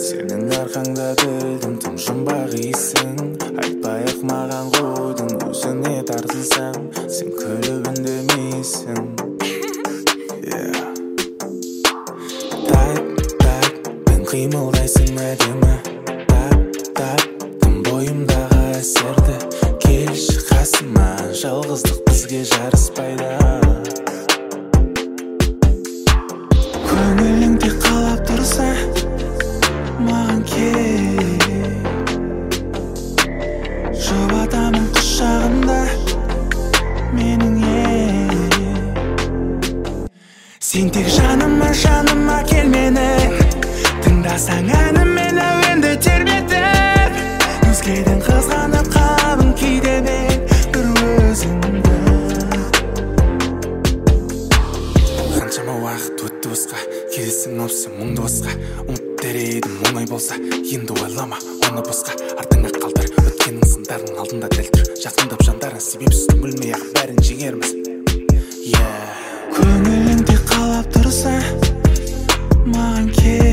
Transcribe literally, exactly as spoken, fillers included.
Сенің арқаңда білдім тым жұмбақ исің. Айтпай-ақ маған қойдың өзіне тартылсаң, сен күліп үндемейсің. Так, так, мен қимылдайсың әдемі. Так, так, тым бойымдағы әсерді. Келші қасыма, жалғыздық бізге жарыспайды. Көңілің тек қалап тұрса, маған кел. Жұбатамын құшағында менің ел. Сен тек жаныма, жаныма кел мені. Тыңдасаң әніммен әуенді тербетіп, өзгеден қызғанып қаламын кейде мен бір өзіңді. Қаншама уақыт өтті босқа, келесің осы мұңды босқа. Ұмыт дер едім оңай болса, енді ойлама оны босқа. Артыңа қалдыр өткенің сындардың алдында дәл тұр. Жақындап жандарың себепсіз түңілмей ақ бәрін жеңерміз. Көңілің тек қалап тұрса, маған кел.